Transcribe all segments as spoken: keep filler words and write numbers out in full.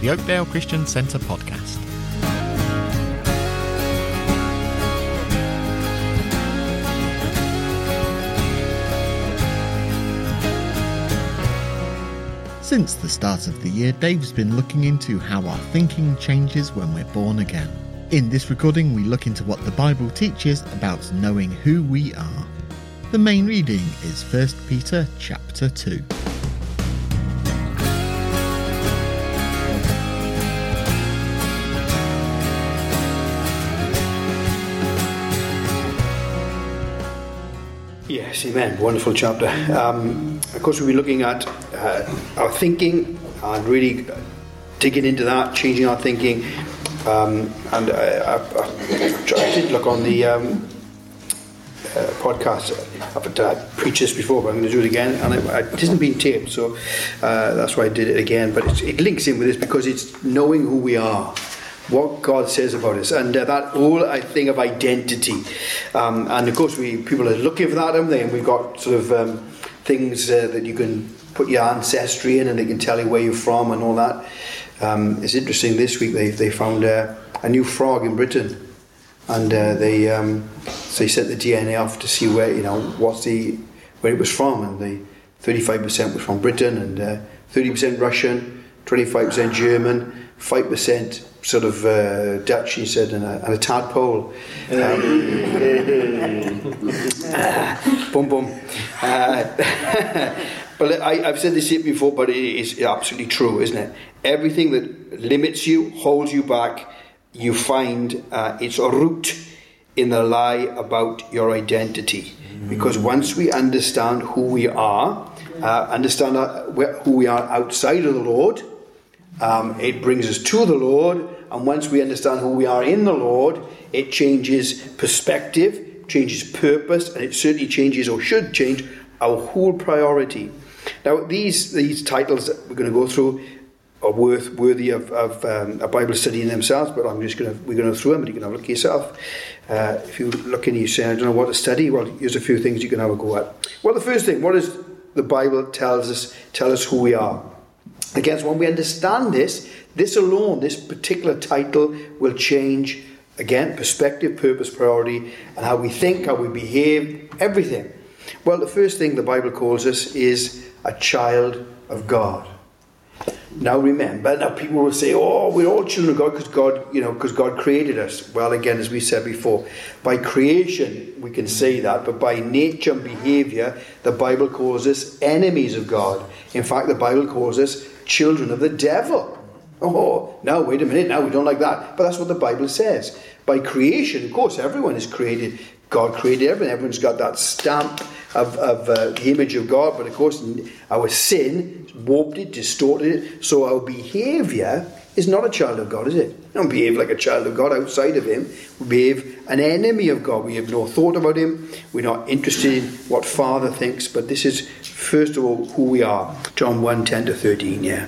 the Oakdale Christian Centre podcast. Since the start of the year, Dave's been looking into how our thinking changes when we're born again. In this recording, we look into what the Bible teaches about knowing who we are. The main reading is First Peter chapter two. Yes, amen. Wonderful chapter. Um, of course, we'll be looking at uh, our thinking and really digging into that, changing our thinking. Um, and I, I, I did look on the um, uh, podcast. I've uh, preached this before, but I'm going to do it again. And it, it hasn't been taped, so uh, that's why I did it again. But it, it links in with this because it's knowing who we are, what God says about us, and uh, that whole uh, thing of identity. Um, and of course, we people are looking for that, haven't they? And we've got sort of um, things uh, that you can put your ancestry in, and they can tell you where you're from and all that. Um, it's interesting. This week they they found uh, a new frog in Britain, and uh, they um, so they sent the D N A off to see where you know what's the where it was from, and the thirty-five percent was from Britain, and uh, thirty percent Russian, twenty-five percent German, five percent sort of uh, Dutch, he said, and a, and a tadpole. Um, uh, boom, boom. Uh, but I, I've said this here before, but it is absolutely true, isn't it? Everything that limits you, holds you back, you find uh, its root in the lie about your identity. Because once we understand who we are, uh, understand uh, who we are outside of the Lord, um, it brings us to the Lord. And once we understand who we are in the Lord, it changes perspective, changes purpose, and it certainly changes, or should change, our whole priority. Now, these these titles that we're going to go through are worth worthy of, of um, a Bible study in themselves, but I'm just going to we're going to go through them, and you can have a look yourself. Uh, if you look in, you say, I don't know what to study. Well, here's a few things you can have a go at. Well, the first thing, what does the Bible tells us tell us who we are? Again, when we understand this, this alone, this particular title will change, again, perspective, purpose, priority, and how we think, how we behave, everything. Well, the first thing the Bible calls us is a child of God. Now remember, now people will say, oh, we're all children of God because God, you know, because God created us. Well, again, as we said before, by creation we can say that, but by nature and behaviour, the Bible calls us enemies of God. In fact, the Bible calls us children of the devil. Oh, now wait a minute, now we don't like that. But that's what the Bible says. By creation, of course, everyone is created. God created everyone. Everyone's got that stamp of, of uh, the image of God. But of course, our sin warped it, distorted it. So our behaviour is not a child of God, is it? We don't behave like a child of God outside of him. We behave an enemy of God. We have no thought about him. We're not interested in what Father thinks. But this is, first of all, who we are. John one, ten to thirteen, yeah.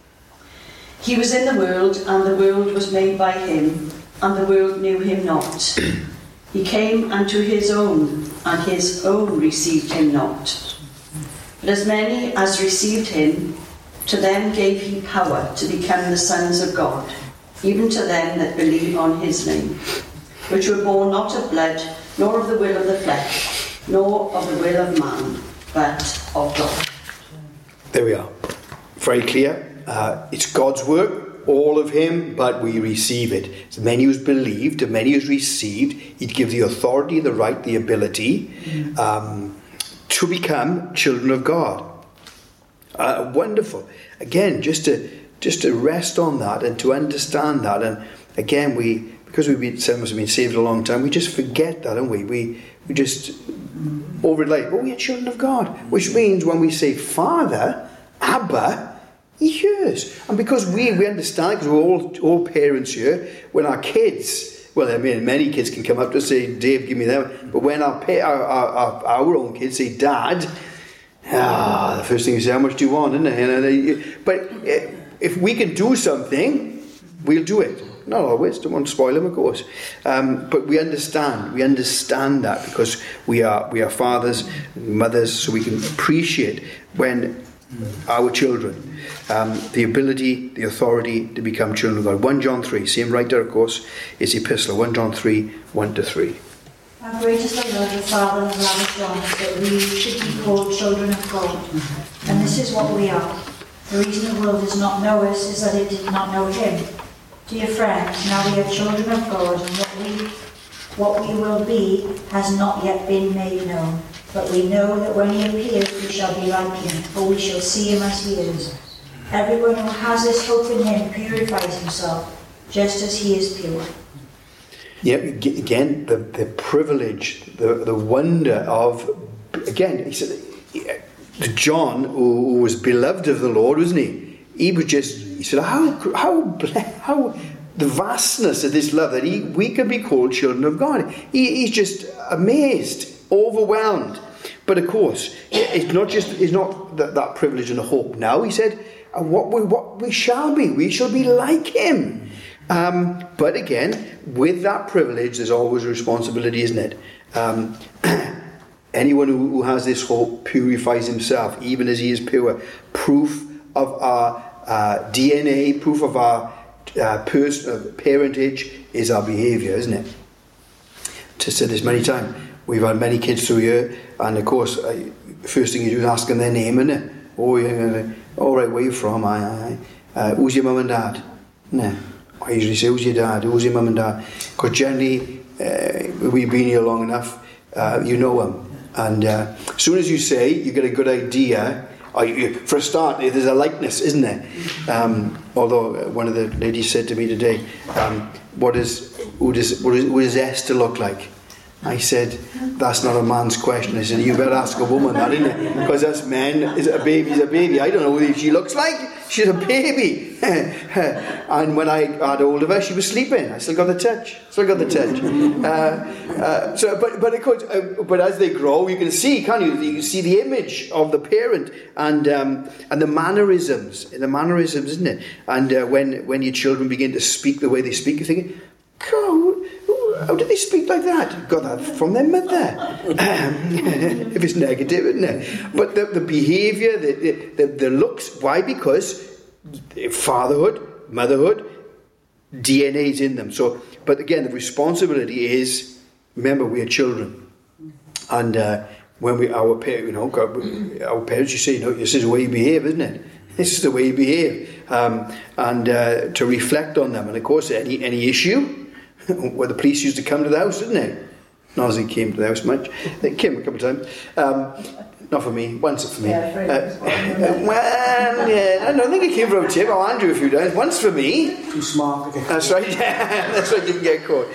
He was in the world, and the world was made by him, and the world knew him not. He came unto his own, and his own received him not. But as many as received him, to them gave he power to become the sons of God, even to them that believe on his name, which were born not of blood, nor of the will of the flesh, nor of the will of man, but of God. There we are. Very clear. Uh, it's God's work, all of him, but we receive it. As many who's believed, to many who's received, he'd give the authority, the right, the ability um, to become children of God. Uh, wonderful. Again, just to just to rest on that and to understand that. And again, we because we've been some of us have been saved a long time, we just forget that, don't we? We we just overlay. But we are children of God, which means when we say Father, Abba, he hears. And because we, we understand, because we're all, all parents here, when our kids, well, I mean, many kids can come up to us and say, Dave, give me that. But when our, our, our, our own kids say, Dad, ah, the first thing you say, how much do you want, isn't it? You know, they, but if we can do something, we'll do it. Not always, don't want to spoil them, of course. Um, but we understand, we understand that because we are we are fathers, mothers, so we can appreciate when our children, um, the ability, the authority to become children of God. First John three, same writer, of course, is epistle. First John three, one to three. Our greatest love of the Father and lavished on us that we should be called children of God. And this is what we are. The reason the world does not know us is that it did not know him. Dear friends, now we are children of God, and what we, what we will be has not yet been made known. But we know that when he appears, we shall be like him, for we shall see him as he is. Everyone who has this hope in him purifies himself, just as he is pure. Yeah, again, the, the privilege, the, the wonder of, again, he said, John, who, who was beloved of the Lord, wasn't he? He was just, he said, how, how, how, the vastness of this love that he, we could be called children of God. He, he's just amazed, overwhelmed. But of course, it's not just, it's not that, that privilege and hope. Now he said, what we, what we shall be, we shall be like him. Um, but again, with that privilege, there's always a responsibility, isn't it? Um, anyone who, who has this hope purifies himself, even as he is pure. Proof of our uh, D N A, proof of our uh, pers- uh, parentage is our behaviour, isn't it? To say this many times, we've had many kids through here, and of course, uh, first thing you do is ask them their name, isn't it? Oh, yeah, all right, where are you from? I, I, uh, who's your mum and dad? No. I usually say, who's your dad? Who's your mum and dad? Because generally, uh, we've been here long enough, uh, you know them. And uh, as soon as you say, you get a good idea. Or you, for a start, there's a likeness, isn't there? Um, although one of the ladies said to me today, um, what is, who does, what is, what does Esther look like? I said, that's not a man's question. I said, you better ask a woman that, isn't it? Because that's men, is it a baby's a baby. I don't know what she looks like. She's a baby. And when I had hold of her, she was sleeping. I still got the touch. Still got the touch. Uh, uh, so, but but, of course, uh, but as they grow, you can see, can't you? You can see the image of the parent and um, and the mannerisms. The mannerisms, isn't it? And uh, when when your children begin to speak the way they speak, you're thinking, God, how did they speak like that? Got that from their mother. Um, if it's negative, isn't it? But the, the behaviour, the, the, the looks, why? Because fatherhood, motherhood, D N A is in them. So, but again, the responsibility is, remember, we are children. And uh, when we, our parents, you know, our parents, you say, you know, this is the way you behave, isn't it? This is the way you behave. Um, and uh, to reflect on them. And of course, any, any issue, well, the police used to come to the house, didn't they? Not as they came to the house much. They came a couple of times. Um, not for me. Once for me. Yeah, uh, uh, well, yeah. I don't think it came from Tim or Andrew a few times. Once for me. Too smart. That's right. Yeah, that's right. Didn't get caught.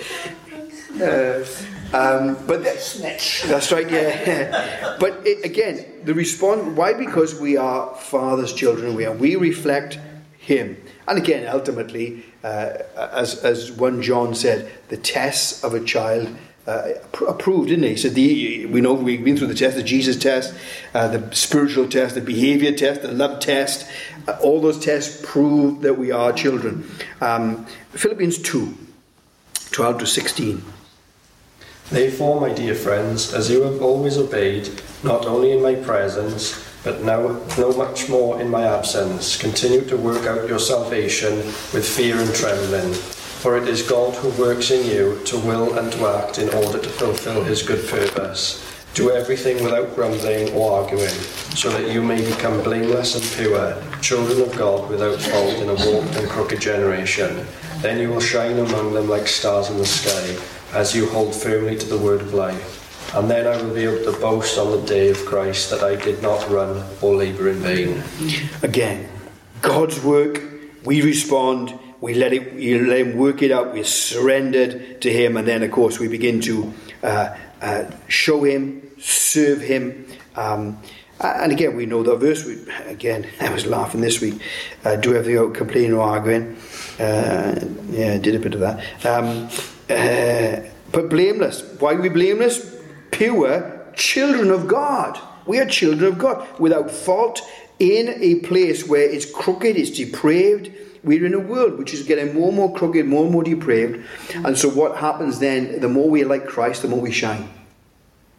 Uh, um, but that, that's right. Yeah. But it, again, the response. Why? Because we are Father's children. We are. We reflect Him. And again, ultimately, uh, as as First John said, the tests of a child uh, approved, didn't he? He said, the, we know we've been through the test, the Jesus test, uh, the spiritual test, the behaviour test, the love test. Uh, all those tests prove that we are children. Um, Philippians two, twelve to sixteen. Therefore, my dear friends, as you have always obeyed, not only in my presence, but now, no much more in my absence, continue to work out your salvation with fear and trembling. For it is God who works in you to will and to act in order to fulfill his good purpose. Do everything without grumbling or arguing, so that you may become blameless and pure, children of God without fault in a warped and crooked generation. Then you will shine among them like stars in the sky, as you hold firmly to the word of life. And then I will be able to boast on the day of Christ that I did not run or labour in vain. Again, God's work, we respond, we let it, we let him work it out, we're surrendered to him, and then of course we begin to uh, uh, show him, serve him. Um, and again, we know that verse. We, again, I was laughing this week. Uh, do everything without complaining or arguing. Uh, yeah, I did a bit of that. Um, uh, but blameless. Why are we blameless? Pure children of God. We are children of God without fault, in a place where it's crooked, it's depraved. We're in a world which is getting more and more crooked, more and more depraved. And so what happens then, the more we are like Christ, the more we shine.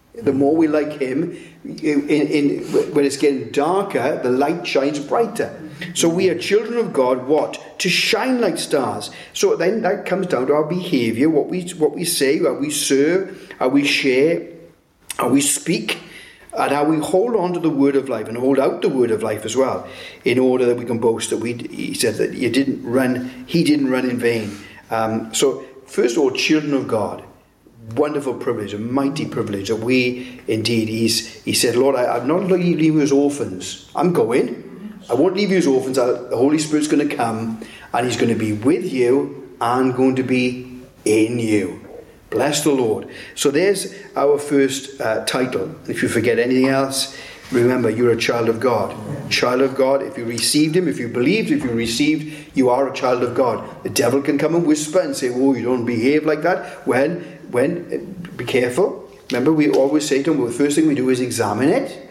The more we like him, in, in, when it's getting darker, the light shines brighter. So we are children of God, what? To shine like stars. So then that comes down to our behaviour, what we what we say, how we serve, how we share, how we speak, and how we hold on to the word of life and hold out the word of life as well, in order that we can boast that we. He said that you didn't run. He didn't run in vain. Um, so first of all, children of God. Wonderful privilege, a mighty privilege that we indeed, he's, he said, Lord, I, I'm not leaving you as orphans. I'm going. I won't leave you as orphans. I'll, the Holy Spirit's going to come and he's going to be with you and going to be in you. Bless the Lord. So there's our first uh, title. If you forget anything else, remember you're a child of God. Child of God, if you received him, if you believed, if you received, you are a child of God. The devil can come and whisper and say, oh, you don't behave like that. When When, be careful. Remember, we always say to them, well, the first thing we do is examine it.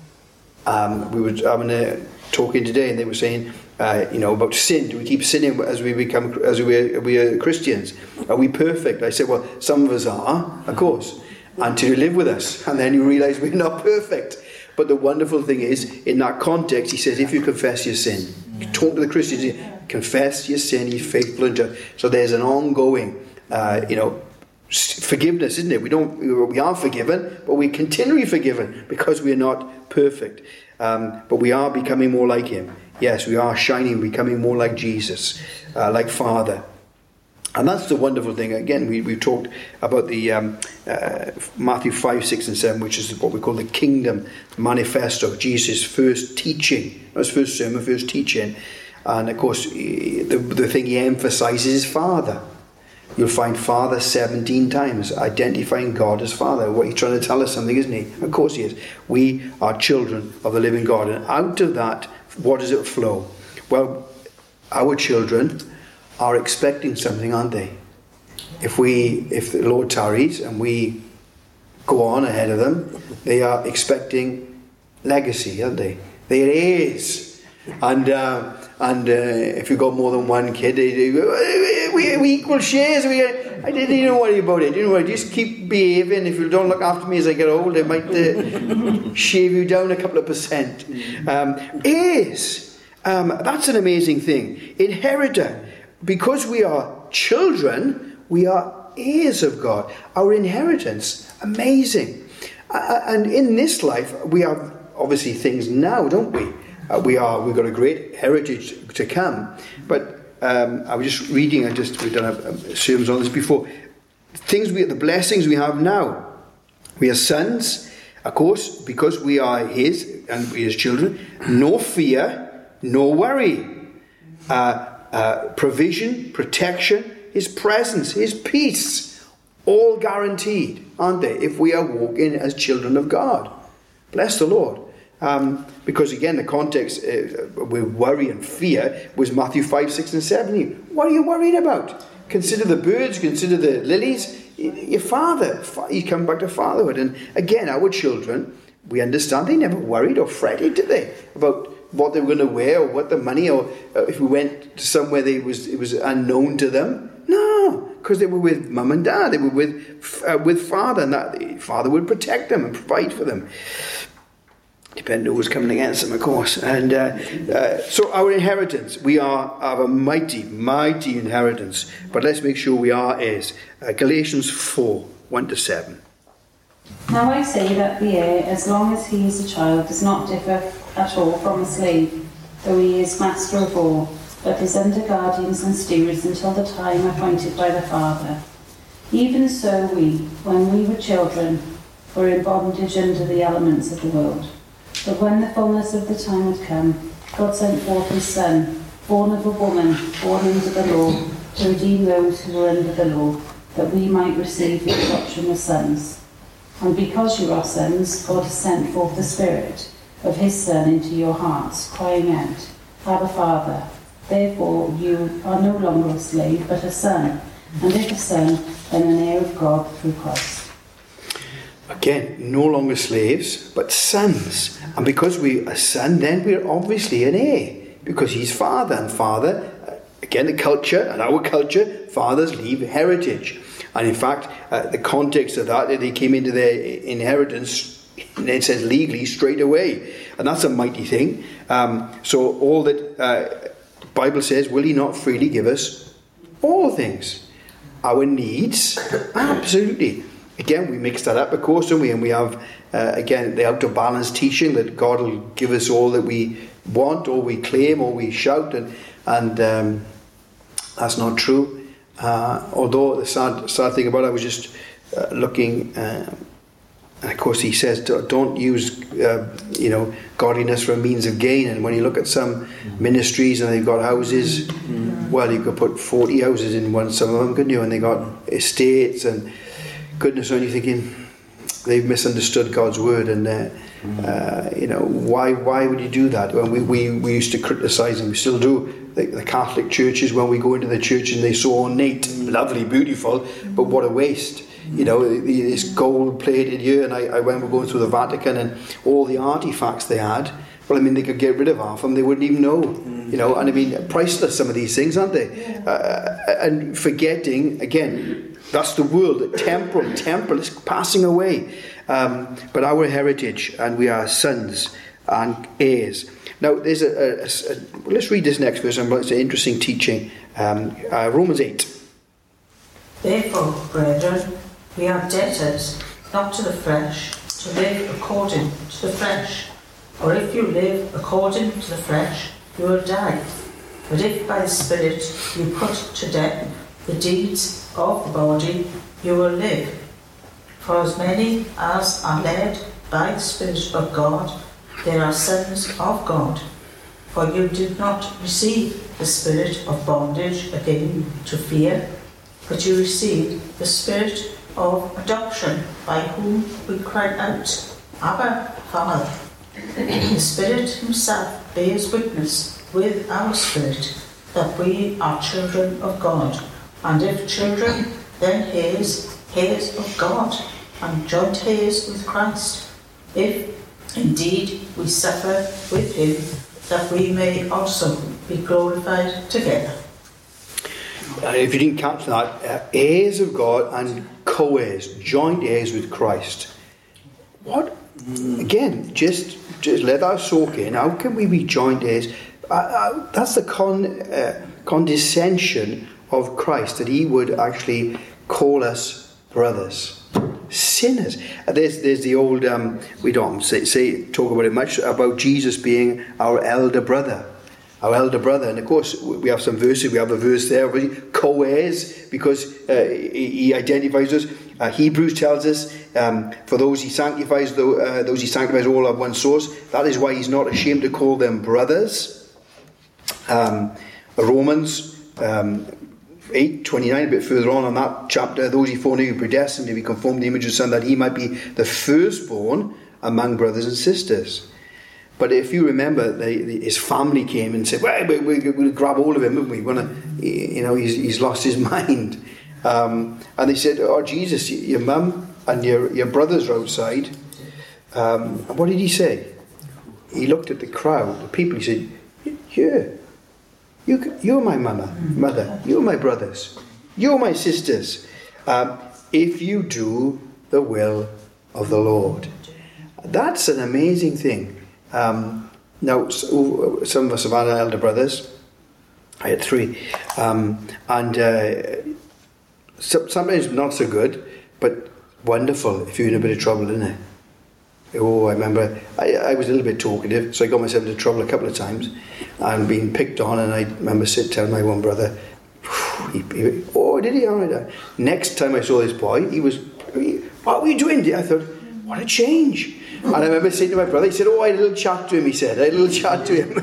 Um, we were having a talking today, and they were saying, uh, you know, about sin. Do we keep sinning as we become, as we are, we are Christians? Are we perfect? I said, well, some of us are, of course, until you live with us, and then you realise we're not perfect. But the wonderful thing is, in that context, he says, if you confess your sin, you talk to the Christians, confess your sin, he's faithful and just. So there's an ongoing, uh, you know. Forgiveness, isn't it? We don't. We are forgiven, but we're continually forgiven because we are not perfect. Um, but we are becoming more like him. Yes, we are shining, becoming more like Jesus, uh, like Father. And that's the wonderful thing. Again, we we talked about the um, uh, Matthew five, six, and seven, which is what we call the Kingdom Manifesto. Jesus' first teaching, not his first sermon, first teaching, and of course, the the thing he emphasises is Father. You'll find Father seventeen times, identifying God as Father. What he's trying to tell us something, isn't he? Of course he is. We are children of the living God. And out of that, what does it flow? Well, our children are expecting something, aren't they? If we, if the Lord tarries and we go on ahead of them, they are expecting legacy, aren't they? There is. And uh, and uh, if you've got more than one kid, they, they, we, we equal shares. We, I didn't even worry about it. You know, just keep behaving. If you don't look after me as I get old, I might uh, shave you down a couple of percent. Um, is um, that's an amazing thing. Inheritor, because we are children, we are heirs of God. Our inheritance, amazing. Uh, and in this life, we have obviously things now, don't we? Uh, we are, we've got a great heritage to come. But um, I was just reading, I just, we've done a, a sermons on this before. Things we, the blessings we have now. We are sons, of course, because we are his and we are his children. No fear, no worry. Uh, uh, provision, protection, his presence, his peace. All guaranteed, aren't they? If we are walking as children of God. Bless the Lord. Um, because again, the context uh, with worry and fear was Matthew five, six, and seven. What are you worrying about? Consider the birds, consider the lilies. Your father, you come back to fatherhood. And again, our children, we understand they never worried or fretted, did they? About what they were going to wear or what the money, or uh, if we went to somewhere they was it was unknown to them. No, because they were with mum and dad. They were with uh, with father, and that father would protect them and provide for them. Depending on who was coming against them, of course. And uh, uh, so our inheritance, we are of a mighty, mighty inheritance. But let's make sure we are heirs. Uh, Galatians four, one to seven. Now I say that the heir, as long as he is a child, does not differ at all from a slave, though he is master of all, but is under guardians and stewards until the time appointed by the Father. Even so we, when we were children, were in bondage under the elements of the world. But when the fullness of the time had come, God sent forth his Son, born of a woman, born under the law, to redeem those who were under the law, that we might receive the adoption as sons. And because you are sons, God has sent forth the Spirit of his Son into your hearts, crying out, Abba, Father. Therefore you are no longer a slave, but a son, and if a son, then an heir of God through Christ. Again, no longer slaves, but sons. And because we are a son, then we're obviously an heir, because he's father. And father, again, the culture, and our culture, fathers leave heritage. And in fact, uh, the context of that, they came into their inheritance, and it says legally, straight away. And that's a mighty thing. Um, so all that uh, Bible says, will he not freely give us all things? Our needs, absolutely. Again, we mix that up, of course, don't we? And we have, uh, again, the out of balance teaching that God will give us all that we want, or we claim, or we shout, and and um, that's not true. Uh, although the sad, sad thing about it, I was just uh, looking, uh, and of course he says, don't use, uh, you know, godliness for a means of gain. And when you look at some ministries and they've got houses, mm. well, you could put forty houses in one, some of them, couldn't you? And they got estates and goodness, and you're thinking they've misunderstood God's word, and uh, uh, you know, why why would you do that? When we, we, we used to criticise, and we still do, the, the Catholic churches, when we go into the church and they're so ornate, lovely, beautiful, but what a waste. You know, this gold plated here, and I, I remember going through the Vatican and all the artifacts they had. Well, I mean, they could get rid of half of them, they wouldn't even know. You know, and I mean, priceless, some of these things, aren't they? Uh, and forgetting, again, that's the world, temporal, temporal is passing away. Um, but our heritage, and we are sons and heirs. Now, there's a, a, a, a let's read this next verse. It's an interesting teaching. Um, uh, Romans eight. Therefore, brethren, we are debtors, not to the flesh, to live according to the flesh. Or if you live according to the flesh, you will die. But if by the Spirit you put to death the deeds of the body, you will live. For as many as are led by the Spirit of God, they are sons of God. For you did not receive the spirit of bondage again to fear, but you received the Spirit of adoption, by whom we cry out, Abba, Father. The Spirit himself bears witness with our spirit that we are children of God. And if children, then heirs, heirs of God, and joint heirs with Christ, if indeed we suffer with him, that we may also be glorified together. Uh, if you didn't catch that, uh, heirs of God and co-heirs, joint heirs with Christ. What? Again, just just let that soak in. How can we be joint heirs? Uh, uh, that's the con, uh, condescension of Christ, that he would actually call us brothers, sinners. Uh, there's there's the old um, we don't say, say talk about it much, about Jesus being our elder brother. Our elder brother, and of course we have some verses. We have a verse there, co-heirs, because uh, he, he identifies us. Uh, Hebrews tells us, um, for those he sanctifies, though, uh, those he sanctifies all have one source. That is why he's not ashamed to call them brothers. Um, Romans um, eight twenty-nine, a bit further on on that chapter, those he foreknew, he predestined to be conformed to the image of the Son, that he might be the firstborn among brothers and sisters. But if you remember, they, the, his family came and said, well, we're we, going to grab hold of him, aren't we? We're gonna, you know, he's, he's lost his mind. Um, and they said, oh, Jesus, your mum and your, your brothers are outside. Um, and what did he say? He looked at the crowd, the people, he said, yeah, you, you're my mama, mother, you're my brothers, you're my sisters, um, if you do the will of the Lord. That's an amazing thing. Um, now, so, some of us have had elder brothers. I had three, um, and uh, so, sometimes not so good, but wonderful if you're in a bit of trouble, isn't it? Oh, I remember I, I was a little bit talkative, so I got myself into trouble a couple of times, and being picked on. And I remember sitting telling my one brother, he, he, "Oh, did he?" All right. Next time I saw this boy, he was, he, "What were you doing?" I thought, "What a change." And I remember saying to my brother, he said, oh, I had a little chat to him, he said. I had a little chat to him.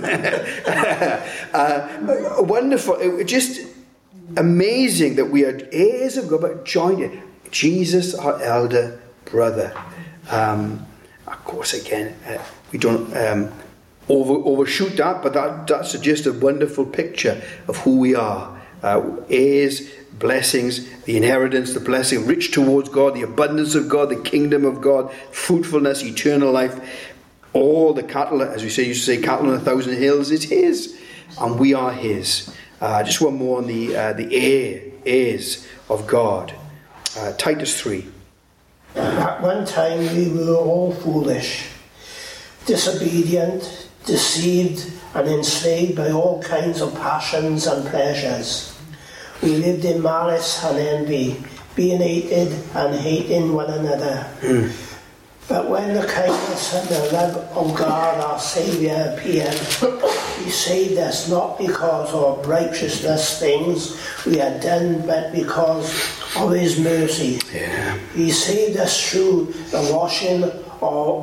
uh, wonderful. It was just amazing that we are heirs of God, but joined Jesus, our elder brother. Um, of course, again, uh, we don't um, over, overshoot that, but that, that's just a wonderful picture of who we are. Uh, heirs, blessings, the inheritance, the blessing, rich towards God, the abundance of God, the kingdom of God, fruitfulness, eternal life. All the cattle, as we say, used to say, cattle on a thousand hills, is his, and we are his. Uh, just one more on the uh, the heir, heirs of God. Uh, Titus three. At one time we were all foolish, disobedient, deceived and enslaved by all kinds of passions and pleasures. We lived in malice and envy, being hated and hating one another. Mm. But when the kindness and the love of God our Saviour appeared, He saved us not because of righteousness things we had done, but because of His mercy. Yeah. He saved us through the washing of,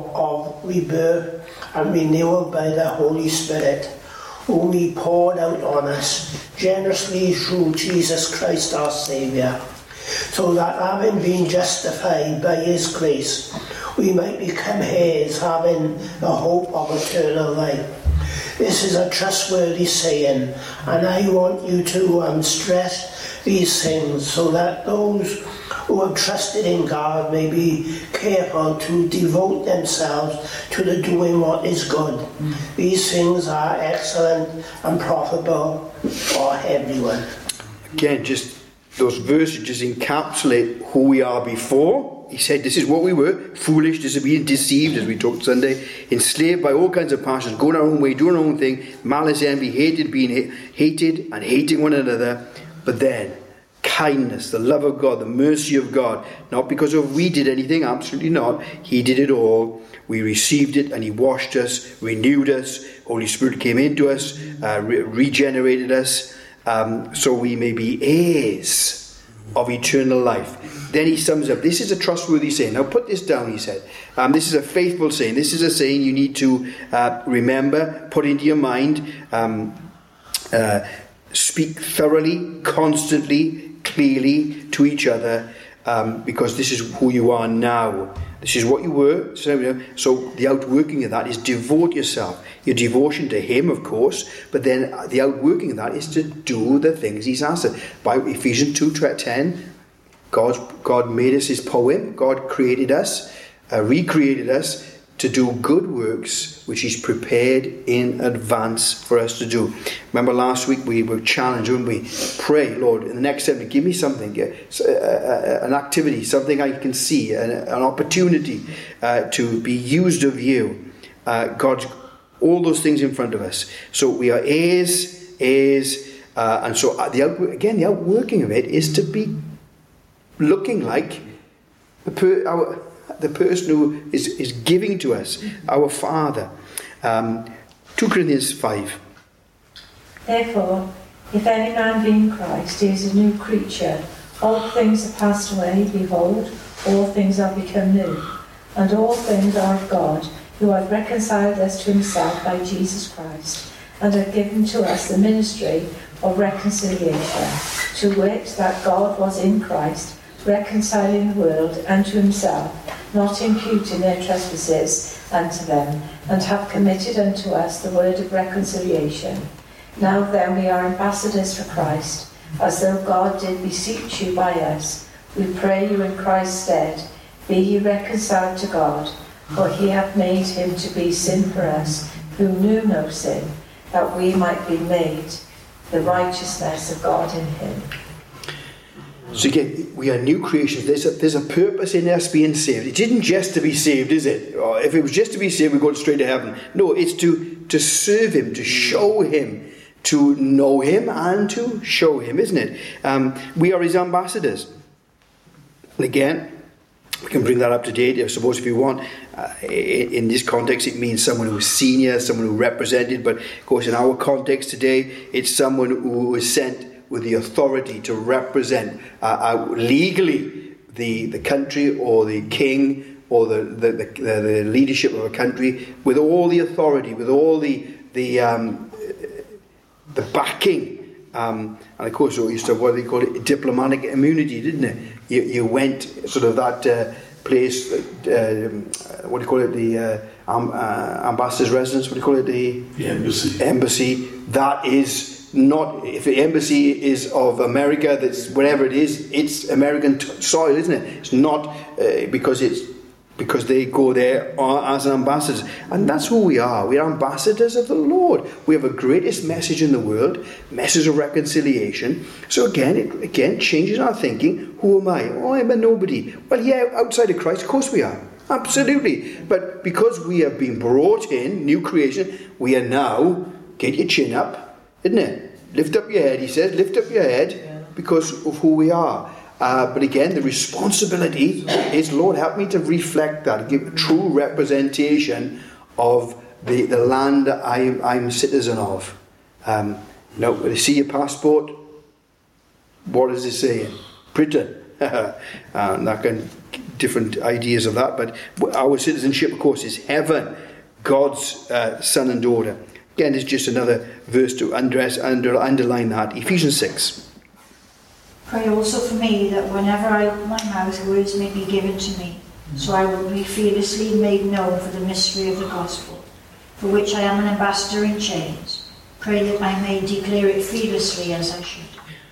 of rebirth and renewal by the Holy Spirit, whom He poured out on us generously through Jesus Christ our Saviour, so that having been justified by His grace, we might become heirs, having the hope of eternal life. This is a trustworthy saying, and I want you to um, stress these things so that those who have trusted in God may be careful to devote themselves to the doing what is good. Mm. These things are excellent and profitable for everyone. Again, just those verses just encapsulate who we are before. He said this is what we were: foolish, disobedient, deceived, as we talked Sunday, enslaved by all kinds of passions, going our own way, doing our own thing, malice, envy, hated, being ha- hated and hating one another. But then kindness, the love of God, the mercy of God, not because of we did anything, absolutely not. He did it all. We received it and He washed us, renewed us. Holy Spirit came into us, uh, re- regenerated us, um, so we may be heirs of eternal life. Then he sums up, this is a trustworthy saying. Now put this down, he said. Um, this is a faithful saying. This is a saying you need to uh, remember, put into your mind, um, uh, speak thoroughly, constantly, clearly to each other, um, because this is who you are now. This is what you were. So, so the outworking of that is devote yourself. Your devotion to Him, of course, but then the outworking of that is to do the things He's asked us. By Ephesians two ten, God, God made us His poem. God created us, uh, recreated us to do good works which He's prepared in advance for us to do. Remember last week we were challenged when we pray, Lord, in the next seven, give me something, uh, uh, an activity, something I can see, an, an opportunity uh, to be used of You. Uh, God's all those things in front of us. So we are heirs, heirs, uh, and so the out, again, the outworking of it is to be looking like the per, our. the person who is, is giving to us, our Father. Um, two Corinthians five. Therefore, if any man be in Christ, he is a new creature. All things are passed away, behold, all things are become new. And all things are of God, who hath reconciled us to Himself by Jesus Christ, and hath given to us the ministry of reconciliation, to wit, that God was in Christ, reconciling the world unto Himself, not imputing their trespasses unto them, and have committed unto us the word of reconciliation. Now then we are ambassadors for Christ, as though God did beseech you by us. We pray you in Christ's stead, be ye reconciled to God, for He hath made Him to be sin for us, who knew no sin, that we might be made the righteousness of God in Him. So again, we are new creations. There's a, there's a purpose in us being saved. It isn't just to be saved, is it? Or if it was just to be saved, we go straight to heaven. No, it's to, to serve Him, to show Him, to know Him and to show Him, isn't it? Um, we are His ambassadors. And again, we can bring that up to date, I suppose, if you want. Uh, in, in this context, it means someone who's senior, someone who represented. But, of course, in our context today, it's someone who is sent with the authority to represent uh, uh, legally the, the country or the king or the, the, the, the leadership of a country, with all the authority, with all the the um, the backing, um, and of course, it used to have what they call it, diplomatic immunity, didn't it? You, you went sort of that uh, place, uh, what do you call it, the uh, um, uh, ambassador's residence, what do you call it, the, the embassy. Embassy. That is not, if the embassy is of America, that's whatever it is, it's American t- soil, isn't it? It's not uh, because it's because they go there as ambassadors. And that's who we are. We are ambassadors of the Lord. We have the greatest message in the world, message of reconciliation. So again, it again changes our thinking. Who am I? Oh, I'm a nobody. Well, yeah, outside of Christ, of course we are. Absolutely. But because we have been brought in, new creation, we are now, get your chin up, isn't it? Lift up your head, he says, lift up your head because of who we are. Uh, but again, the responsibility is, Lord, help me to reflect that, give a true representation of the, the land that I'm, I'm a citizen of. Um, now, when you see your passport, what is it saying? Britain. And that can different ideas of that, but our citizenship, of course, is heaven, God's uh, son and daughter. Again, it's just another verse to undress, under, underline that. Ephesians six. Pray also for me that whenever I open my mouth, words may be given to me, so I will be fearlessly made known for the mystery of the gospel, for which I am an ambassador in chains. Pray that I may declare it fearlessly as I should.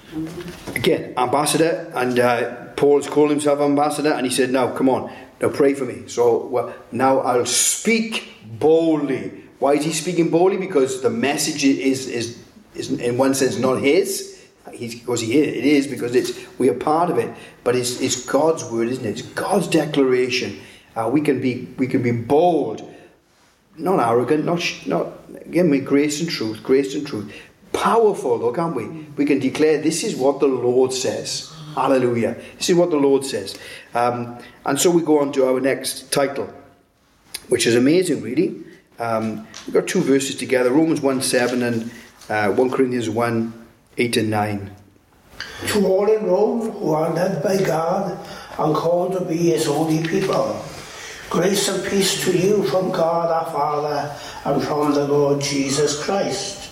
Again, ambassador, and uh, Paul's called himself ambassador, and he said, now, come on, now pray for me. So, well, now I'll speak boldly. Why is he speaking boldly? Because the message is, is, is in one sense, not his. He's, because he is, it is because it's we are part of it, but it's, it's God's word, isn't it? It's God's declaration. Uh, we can be we can be bold, not arrogant, not not again with grace and truth, grace and truth. Powerful, though, can't we? We can declare this is what the Lord says. Hallelujah! This is what the Lord says. Um, and so we go on to our next title, which is amazing, really. Um, we've got two verses together: Romans one seven and uh, First Corinthians one. eight and nine. To all in Rome who are led by God and called to be his holy people, grace and peace to you from God our Father and from the Lord Jesus Christ.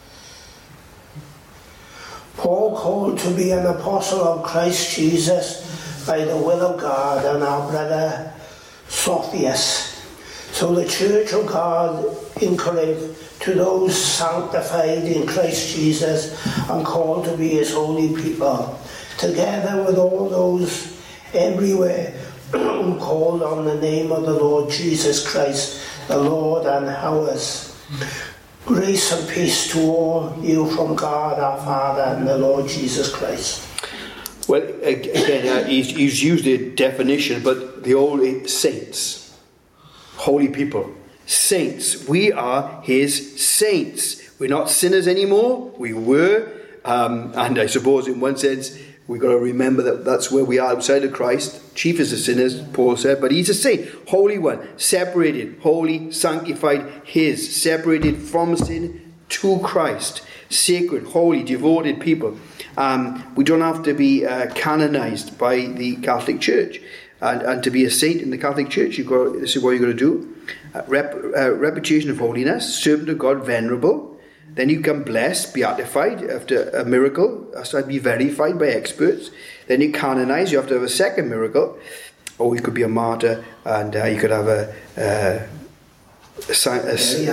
Paul, called to be an apostle of Christ Jesus by the will of God, and our brother Sophius. So the church of God in Corinth, to those sanctified in Christ Jesus and called to be his holy people, together with all those everywhere who called on the name of the Lord Jesus Christ, the Lord and ours. Grace and peace to all you from God our Father and the Lord Jesus Christ. Well, again, uh, he's, he's used a definition, but the old saints, holy people. Saints, we are his saints. We're not sinners anymore. We were, um, and I suppose in one sense we've got to remember that that's where we are outside of Christ. Chief is a sinner, Paul said, but he's a saint, holy one, separated, holy, sanctified, his, separated from sin to Christ, sacred, holy, devoted people. Um, we don't have to be uh, canonized by the Catholic Church. And, and to be a saint in the Catholic Church, you've got, this is what you've got to do. Uh, rep, uh, reputation of holiness, servant of God, venerable. Then you become blessed, beatified after a miracle. Has to be verified by experts. Then you canonize. You have to have a second miracle. Or you could be a martyr, and uh, you could have a... Uh, a, a,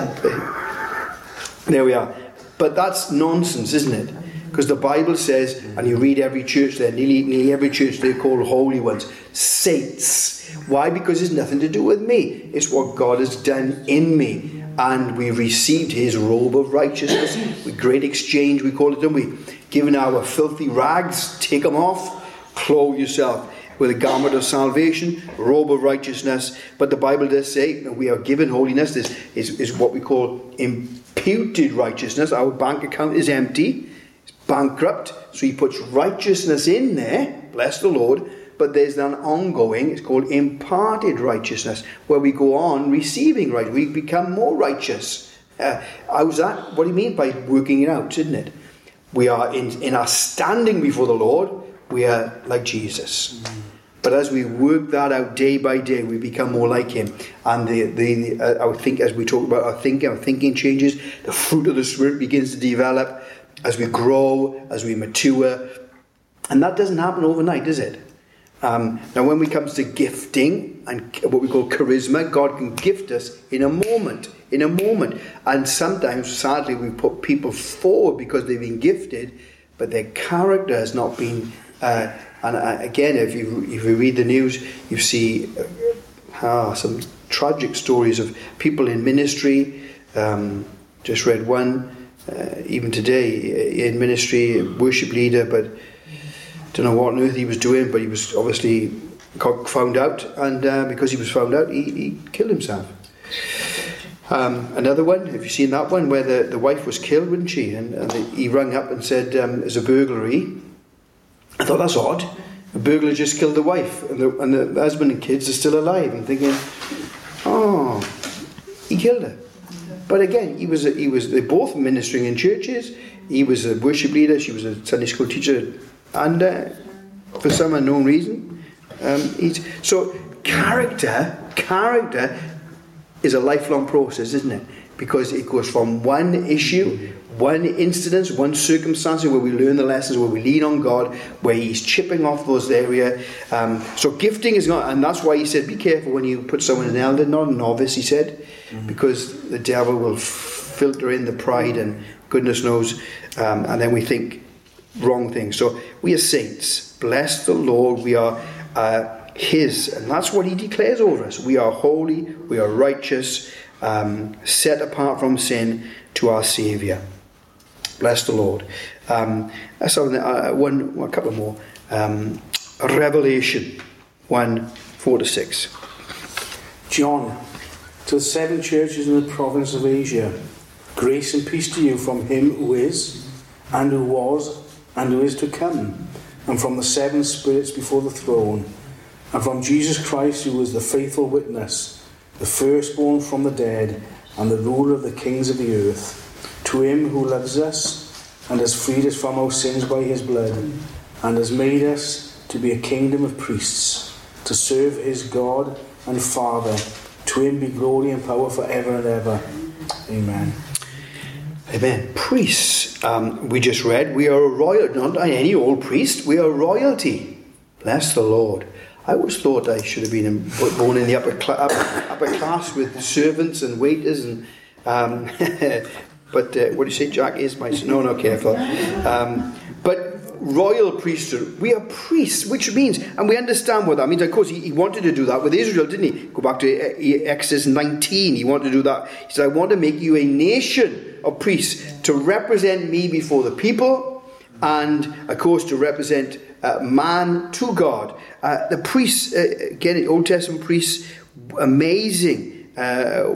a there we are. But that's nonsense, isn't it? Because the Bible says, and you read every church there, nearly, nearly every church they're called holy ones, saints. Why? Because it's nothing to do with me. It's what God has done in me. And we received his robe of righteousness. With great exchange, we call it, don't we? Given our filthy rags, take them off, clothe yourself with a garment of salvation, robe of righteousness. But the Bible does say that we are given holiness. This is, is what we call imputed righteousness. Our bank account is empty. Bankrupt, so he puts righteousness in there, bless the Lord, but there's an ongoing, it's called imparted righteousness, where we go on receiving right, we become more righteous. Uh, how's that? What do you mean by working it out, isn't it? We are in, in our standing before the Lord, we are like Jesus. Mm. But as we work that out day by day, we become more like him. And the, the uh, I think as we talk about our thinking, our thinking changes, the fruit of the Spirit begins to develop, as we grow, as we mature. And that doesn't happen overnight, does it? Um, now, when it comes to gifting and what we call charisma, God can gift us in a moment, in a moment. And sometimes, sadly, we put people forward because they've been gifted, but their character has not been... Uh, and uh, again, if you if you read the news, you see... Uh, ah, some tragic stories of people in ministry. Um, just read one, uh, even today, in ministry, a worship leader, but don't know what on earth he was doing, but he was obviously got found out, and uh, because he was found out, he, he killed himself. Um, another one, have you seen that one, where the, the wife was killed, wasn't she? And, and the, he rang up and said, um, there's a burglary. I thought, that's odd. A burglar just killed the wife, and the, and the husband and kids are still alive. I'm thinking, oh, he killed her. But again, he was a, he was they're both ministering in churches. He was a worship leader, she was a Sunday school teacher, and uh, for some unknown reason, um, he's so character, character is a lifelong process, isn't it? Because it goes from one issue, one incident, one circumstance where we learn the lessons, where we lean on God, where He's chipping off those areas. Um, so gifting is not, and that's why He said, be careful when you put someone an elder, not a novice, He said, mm-hmm. because the devil will f- filter in the pride and goodness knows, um, and then we think wrong things. So we are saints. Bless the Lord. We are uh, His, and that's what He declares over us. We are holy, we are righteous, um, set apart from sin to our Saviour. Bless the Lord. Um, that's something. Uh, one, one, a couple more. Um, Revelation one, four to six. John, to the seven churches in the province of Asia, grace and peace to you from Him who is, and who was, and who is to come, and from the seven spirits before the throne, and from Jesus Christ, who is the faithful witness, the firstborn from the dead, and the ruler of the kings of the earth. To Him who loves us, and has freed us from our sins by His blood, and has made us to be a kingdom of priests, to serve His God and Father. To Him be glory and power forever and ever. Amen. Amen. Priests. Um, we just read, we are a royal, not any old priest, we are royalty. Bless the Lord. I always thought I should have been born in the upper, cl- upper, upper class with servants and waiters, and um, but uh, what do you say, Jack? Is my no, no, careful. Um, but royal priesthood, we are priests, which means, and we understand what that means. Of course, he, he wanted to do that with Israel, didn't he? Go back to Exodus nineteen. He wanted to do that. He said, "I want to make you a nation of priests to represent me before the people, and of course to represent uh, man to God." Uh, the priests, uh, again, Old Testament priests, amazing. Uh,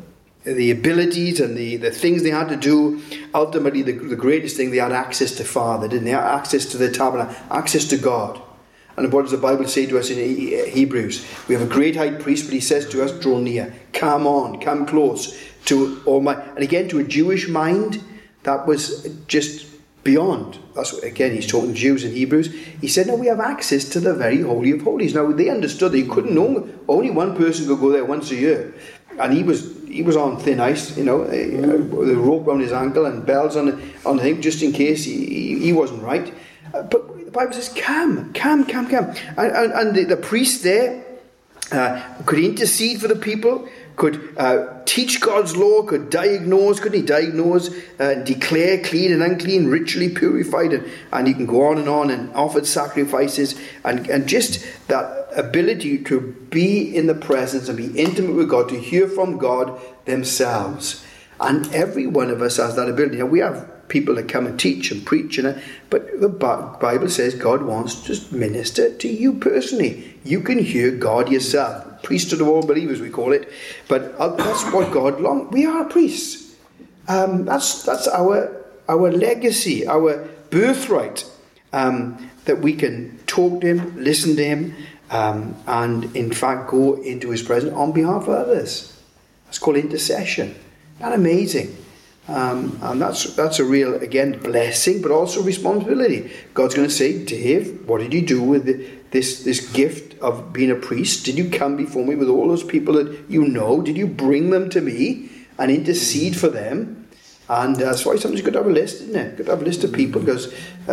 the abilities and the, the things they had to do. Ultimately, the, the greatest thing, they had access to Father, didn't they? Access to the tabernacle, access to God. And what does the Bible say to us in Hebrews? We have a great high priest, but he says to us, draw near, come on, come close to Almighty. And again, to a Jewish mind, that was just beyond. That's what, again, he's talking to Jews in Hebrews. He said, no, we have access to the very Holy of Holies. Now, they understood that you couldn't know, only one person could go there once a year. And he was he was on thin ice, you know, with a rope around his ankle and bells on the, on the thing, just in case he, he, he wasn't right. Uh, but the Bible says, come, come, come, come. And, and, and the, the priest there uh, could intercede for the people, could uh, teach God's law, could diagnose, couldn't he diagnose, uh, declare clean and unclean, ritually purified, and, and he can go on and on, and offered sacrifices, and, and just that ability to be in the presence and be intimate with God, to hear from God themselves. And every one of us has that ability. Now, we have people that come and teach and preach, and but the Bible says God wants to minister to you personally. You can hear God yourself. Priesthood of all believers, we call it. But that's what God longs. We are priests. Um, that's that's our our legacy, our birthright. Um, that we can talk to Him, listen to Him, um, and in fact go into His presence on behalf of others. That's called intercession. Isn't that amazing? Um, and that's that's a real, again, blessing, but also responsibility. God's going to say, Dave, what did you do with the, this this gift of being a priest? Did you come before me with all those people that you know? Did you bring them to me and intercede for them? And uh, that's why sometimes it's good to have a list, isn't it? Good to have a list of people, because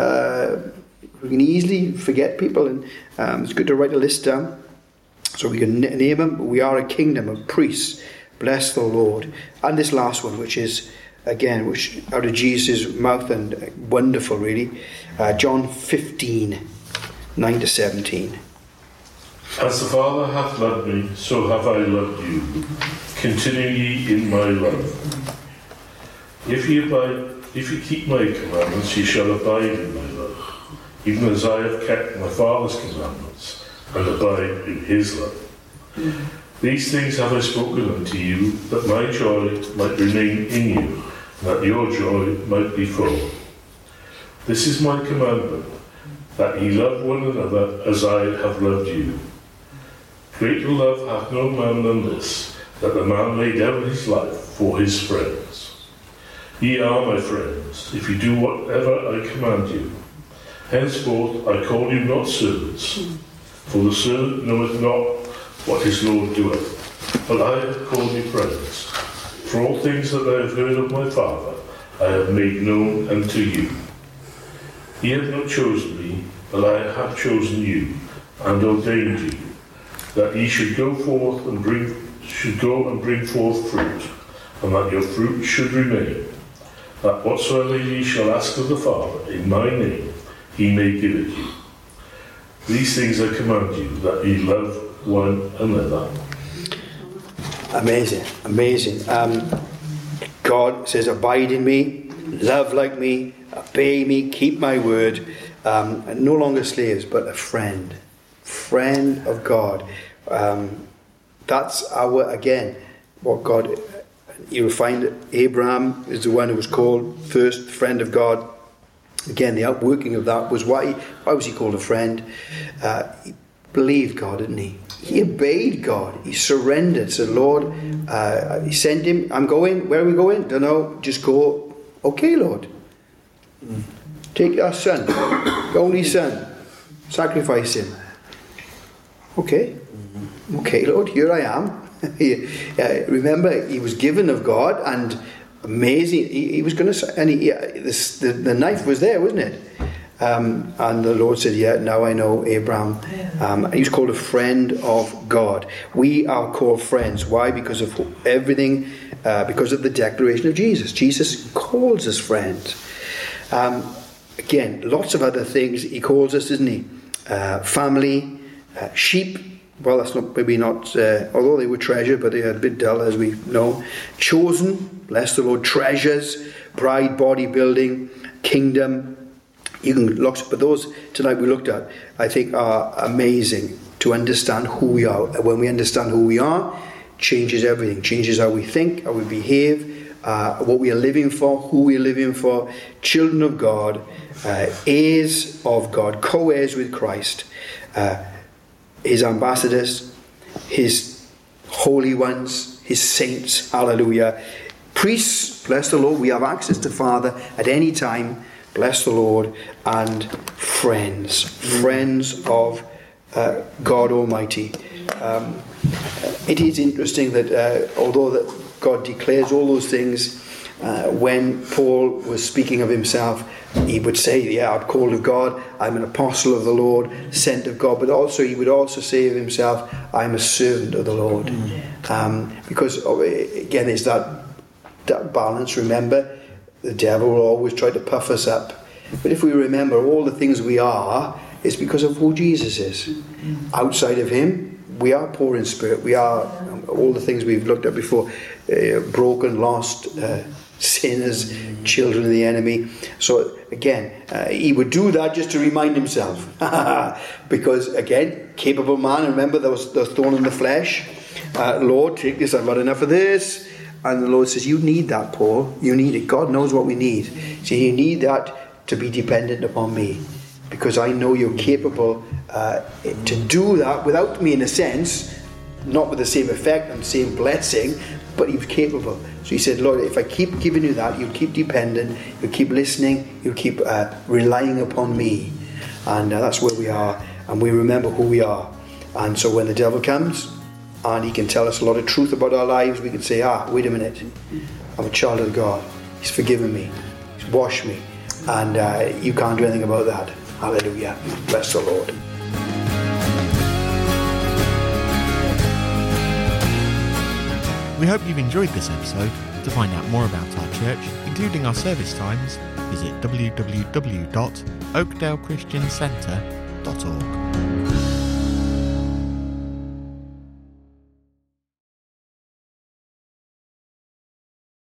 uh, we can easily forget people, and um, it's good to write a list down so we can name them. We are a kingdom of priests. Bless the Lord. And this last one, which is, again, which out of Jesus' mouth, and wonderful, really. Uh, John fifteen, nine to seventeen. As the Father hath loved me, so have I loved you. Continue ye in my love. If ye abide, if ye keep my commandments, ye shall abide in my love, even as I have kept my Father's commandments, and abide in his love. These things have I spoken unto you, that my joy might remain in you, and that your joy might be full. This is my commandment, that ye love one another as I have loved you. Greater love hath no man than this, that the man lay down his life for his friends. Ye are my friends, if ye do whatever I command you. Henceforth I call you not servants, for the servant knoweth not what his Lord doeth, but I have called you friends. For all things that I have heard of my Father, I have made known unto you. Ye have not chosen me, but I have chosen you, and ordained you, that ye should go forth and bring should go and bring forth fruit, and that your fruit should remain, that whatsoever ye shall ask of the Father in my name, he may give it you. These things I command you, that ye love one another. Amazing, amazing. Um, God says, abide in me, love like me, obey me, keep my word. Um, and no longer slaves, but a friend. Friend of God. Um, that's our, again, what God, you'll find that Abraham is the one who was called first friend of God. Again, the outworking of that was why, why was he called a friend? Uh, he believed God, didn't he? He obeyed God. He surrendered. Said, Lord, uh, he sent him. I'm going. Where are we going? Don't know. Just go. Okay, Lord. Take our son, the only son. Sacrifice him. Okay. Okay, Lord, here I am. he, uh, remember, he was given of God, and amazing. He, he was going to, and he, uh, this, the, the knife was there, wasn't it? Um, and the Lord said, yeah, now I know Abraham. Um, he was called a friend of God. We are called friends. Why? Because of everything, uh, because of the declaration of Jesus. Jesus calls us friends. Um, again, lots of other things he calls us, isn't he? Uh, family, uh, sheep. Well, that's not maybe not, uh, although they were treasured, but they are a bit dull, as we know. Chosen, bless the Lord. Treasures, bride, bodybuilding, kingdom. You can look, but those tonight we looked at, I think, are amazing to understand who we are. When we understand who we are, changes everything. Changes how we think, how we behave, uh, what we are living for, who we are living for. Children of God, uh, heirs of God, co-heirs with Christ, uh, his ambassadors, his holy ones, his saints. Hallelujah. Priests, bless the Lord. We have access to Father at any time. Bless the Lord. And friends, friends of uh, God Almighty. Um, it is interesting that uh, although that God declares all those things, uh, when Paul was speaking of himself, he would say, yeah, I'm called of God, I'm an apostle of the Lord, sent of God, but also he would also say of himself, I'm a servant of the Lord. Um, because again, it's that, that balance. Remember, the devil will always try to puff us up. But if we remember all the things we are, it's because of who Jesus is. Outside of him, we are poor in spirit. We are all the things we've looked at before. Uh, broken, lost, uh, sinners, children of the enemy. So again, uh, he would do that just to remind himself. Because again, capable man, remember there was the thorn in the flesh. Uh, Lord, take this, I've had enough of this. And the Lord says, you need that, Paul. You need it. God knows what we need. So you need that to be dependent upon me. Because I know you're capable uh, to do that without me, in a sense, not with the same effect and same blessing, but he was capable. So he said, Lord, if I keep giving you that, you'll keep dependent, you'll keep listening, you'll keep uh, relying upon me. And uh, that's where we are. And we remember who we are. And so when the devil comes, and he can tell us a lot of truth about our lives, we can say, ah, wait a minute, I'm a child of God. He's forgiven me. He's washed me. And uh, you can't do anything about that. Hallelujah. Bless the Lord. We hope you've enjoyed this episode. To find out more about our church, including our service times, visit w w w dot oakdale christian centre dot org.